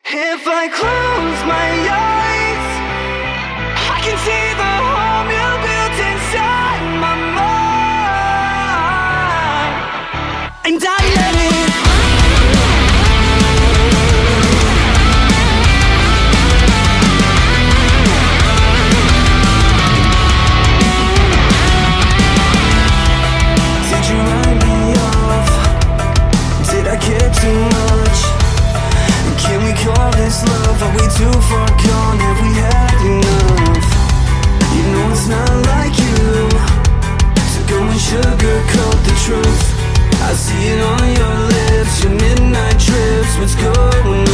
If I close my eyes, I can see the home you built inside my mind, and I let it. Did you write me off? Did I care too much? Can we call this love? Are we too far gone? Have we had enough? You know it's not like you to go and sugarcoat the truth. I see it on your lips, your midnight trips. What's going on?